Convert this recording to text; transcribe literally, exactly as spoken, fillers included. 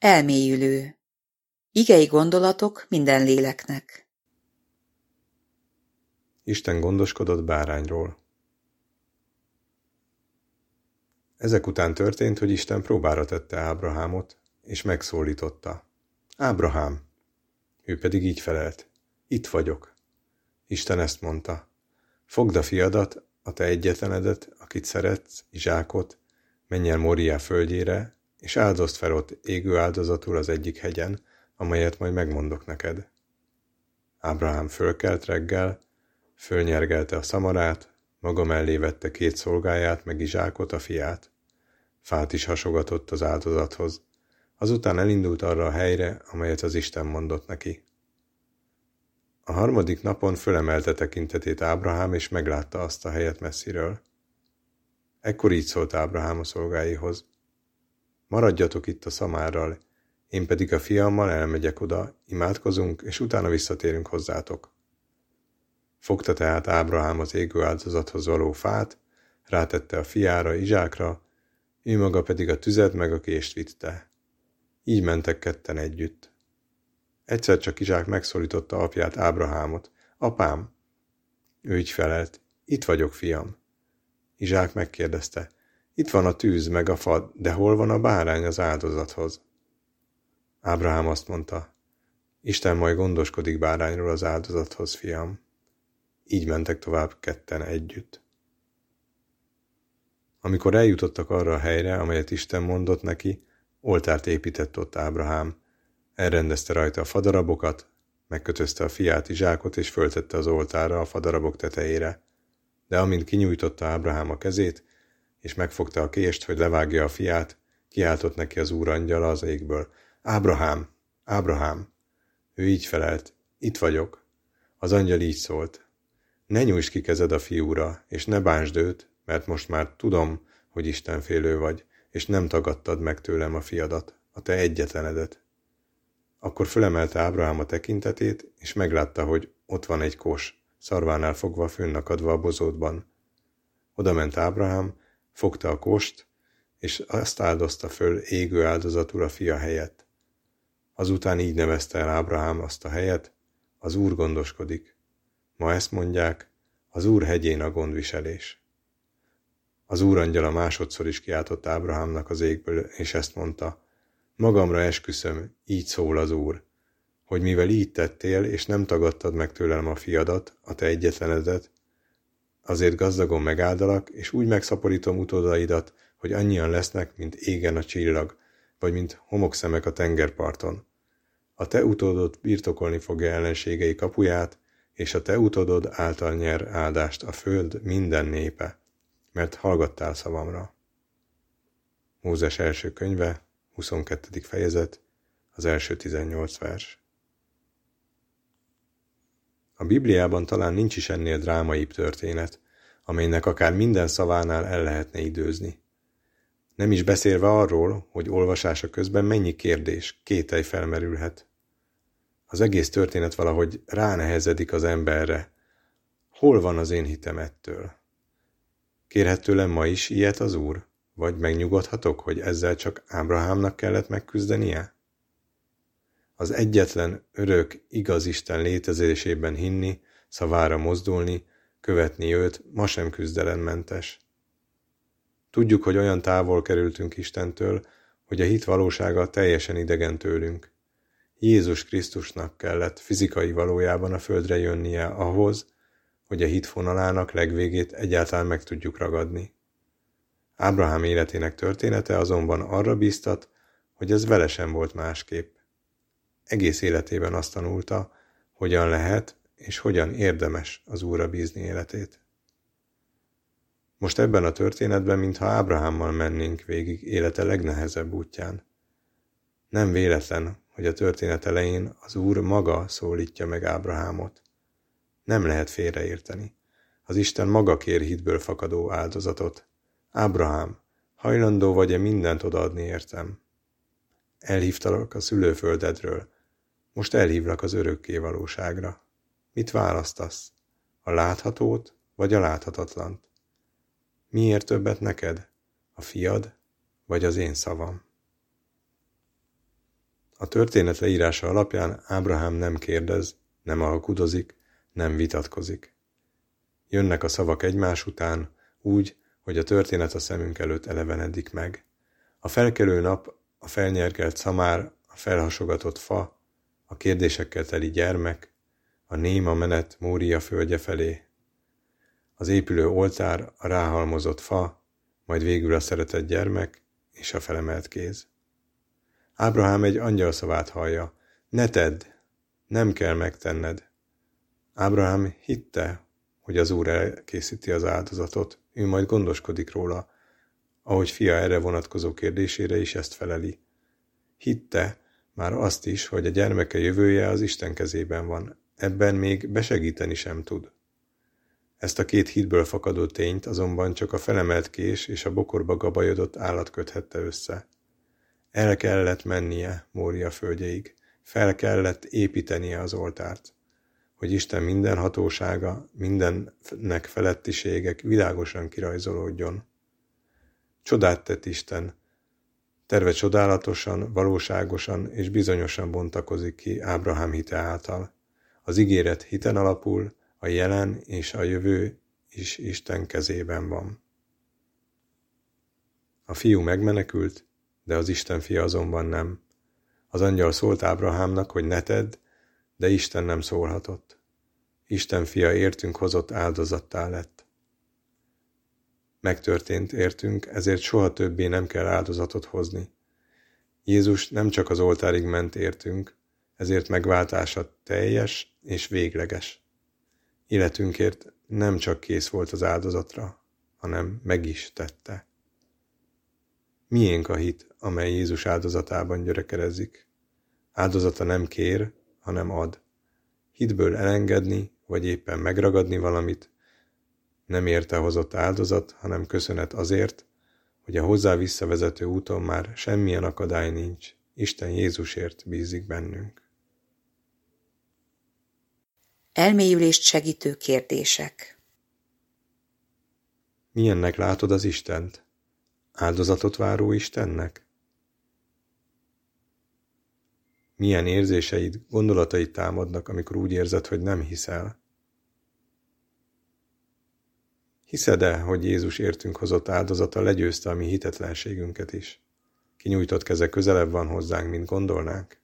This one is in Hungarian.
Elmélyülő. Igei gondolatok minden léleknek. Isten gondoskodott bárányról. Ezek után történt, hogy Isten próbára tette Ábrahámot, és megszólította. Ábrahám! Ő pedig így felelt. Itt vagyok. Isten ezt mondta. Fogd a fiadat, a te egyetlenedet, akit szeretsz, Izsákot, menj el Móriá földjére, és áldozd fel ott égő áldozatul az egyik hegyen, amelyet majd megmondok neked. Ábrahám fölkelt reggel, fölnyergelte a szamarát, maga mellé vette két szolgáját, meg Izsákot, a fiát. Fát is hasogatott az áldozathoz. Azután elindult arra a helyre, amelyet az Isten mondott neki. A harmadik napon fölemelte tekintetét Ábrahám, és meglátta azt a helyet messziről. Ekkor így szólt Ábrahám a szolgáihoz. Maradjatok itt a szamárral, én pedig a fiammal elmegyek oda, imádkozunk, és utána visszatérünk hozzátok. Fogta tehát Ábrahám az égő áldozathoz való fát, rátette a fiára, Izsákra, ő maga pedig a tüzet meg a kést vitte. Így mentek ketten együtt. Egyszer csak Izsák megszólította apját, Ábrahámot. Apám! Ő így felelt. Itt vagyok, fiam. Izsák megkérdezte. Itt van a tűz meg a fa, de hol van a bárány az áldozathoz? Ábrahám azt mondta. Isten majd gondoskodik bárányról az áldozathoz, fiam. Így mentek tovább ketten együtt. Amikor eljutottak arra a helyre, amelyet Isten mondott neki, oltárt épített ott Ábrahám. Elrendezte rajta a fadarabokat, megkötözte a fiát, Izsákot, és föltette az oltárra a fadarabok tetejére. De amint kinyújtotta Ábrahám a kezét, és megfogta a kést, hogy levágja a fiát, kiáltott neki az Úr angyala az égből. Ábrahám! Ábrahám! Ő így felelt. Itt vagyok. Az angyal így szólt. Ne nyújtsd ki kezed a fiúra, és ne bántsd őt, mert most már tudom, hogy istenfélő vagy, és nem tagadtad meg tőlem a fiadat, a te egyetlenedet. Akkor fölemelte Ábrahám a tekintetét, és meglátta, hogy ott van egy kos, szarvánál fogva fönnakadva a bozótban. Oda ment Ábrahám, fogta a kost, és azt áldozta föl égő áldozatul a fia helyett. Azután így nevezte el Ábrahám azt a helyet, az Úr gondoskodik. Ma ezt mondják, az Úr hegyén a gondviselés. Az Úr angyala másodszor is kiáltott Ábrahámnak az égből, és ezt mondta. Magamra esküszöm, így szól az Úr, hogy mivel így tettél, és nem tagadtad meg tőlem a fiadat, a te egyetlenedet, azért gazdagon megáldalak, és úgy megszaporítom utódaidat, hogy annyian lesznek, mint égen a csillag, vagy mint homokszemek a tengerparton. A te utódod birtokolni fogja ellenségei kapuját, és a te utódod által nyer áldást a föld minden népe, mert hallgattál szavamra. Mózes első könyve, huszonkettedik fejezet, az első tizennyolc vers. A Bibliában talán nincs is ennél drámaibb történet, amelynek akár minden szavánál el lehetne időzni. Nem is beszélve arról, hogy olvasása közben mennyi kérdés, kételj felmerülhet. Az egész történet valahogy ránehezedik az emberre. Hol van az én hitem ettől? Kérhet tőlem ma is ilyet az Úr? Vagy megnyugodhatok, hogy ezzel csak Ábrahámnak kellett megküzdenie? Az egyetlen, örök, igaz Isten létezésében hinni, szavára mozdulni, követni őt ma sem küzdelemmentes. Tudjuk, hogy olyan távol kerültünk Istentől, hogy a hit valósága teljesen idegen tőlünk. Jézus Krisztusnak kellett fizikai valójában a földre jönnie ahhoz, hogy a hit fonalának legvégét egyáltalán meg tudjuk ragadni. Ábrahám életének története azonban arra bíztat, hogy ez vele sem volt másképp. Egész életében azt tanulta, hogyan lehet és hogyan érdemes az Úrra bízni életét. Most ebben a történetben, mintha Ábrahámmal mennénk végig élete legnehezebb útján. Nem véletlen, hogy a történet elején az Úr maga szólítja meg Ábrahámot. Nem lehet félreérteni. Az Isten maga kér hitből fakadó áldozatot. Ábrahám, hajlandó vagy-e mindent odaadni értem? Elhívtalak a szülőföldedről. Most elhívlak az örökké valóságra. Mit választasz? A láthatót vagy a láthatatlant? Miért többet neked? A fiad vagy az én szavam? A történet leírása alapján Ábrahám nem kérdez, nem alkudozik, nem vitatkozik. Jönnek a szavak egymás után, úgy, hogy a történet a szemünk előtt elevenedik meg. A felkelő nap, a felnyergelt szamár, a felhasogatott fa, a kérdésekkel teli gyermek, a néma menet Mória földje felé, az épülő oltár, a ráhalmozott fa, majd végül a szeretett gyermek és a felemelt kéz. Ábrahám egy angyal szavát hallja, ne tedd, nem kell megtenned. Ábrahám hitte, hogy az Úr elkészíti az áldozatot, ő majd gondoskodik róla, ahogy fia erre vonatkozó kérdésére is ezt feleli. Hitte már azt is, hogy a gyermeke jövője az Isten kezében van, ebben még besegíteni sem tud. Ezt a két hitből fakadó tényt azonban csak a felemelt kés és a bokorba gabajodott állat köthette össze. El kellett mennie Mória földjeig, fel kellett építenie az oltárt, hogy Isten minden hatósága, mindennek felettiségek világosan kirajzolódjon. Csodát tett Isten, terve csodálatosan, valóságosan és bizonyosan bontakozik ki Ábrahám hite által. Az ígéret hiten alapul, a jelen és a jövő is Isten kezében van. A fiú megmenekült, de az Isten fia azonban nem. Az angyal szólt Ábrahámnak, hogy ne tedd, de Isten nem szólhatott. Isten fia értünk hozott áldozattá lett. Megtörtént értünk, ezért soha többé nem kell áldozatot hozni. Jézus nem csak az oltárig ment értünk, ezért megváltása teljes és végleges. Életünkért nem csak kész volt az áldozatra, hanem meg is tette. Miénk a hit, amely Jézus áldozatában gyökerezik? Áldozata nem kér, hanem ad. Hitből elengedni, vagy éppen megragadni valamit, nem érte hozott áldozat, hanem köszönet azért, hogy a hozzá visszavezető úton már semmilyen akadály nincs. Isten Jézusért bízik bennünk. Elmélyülést segítő kérdések. Milyennek látod az Istent? Áldozatot váró Istennek? Milyen érzéseid, gondolataid támadnak, amikor úgy érzed, hogy nem hiszel? Hiszed-e, hogy Jézus értünk hozott áldozata legyőzte a mi hitetlenségünket is? Kinyújtott keze közelebb van hozzánk, mint gondolnánk?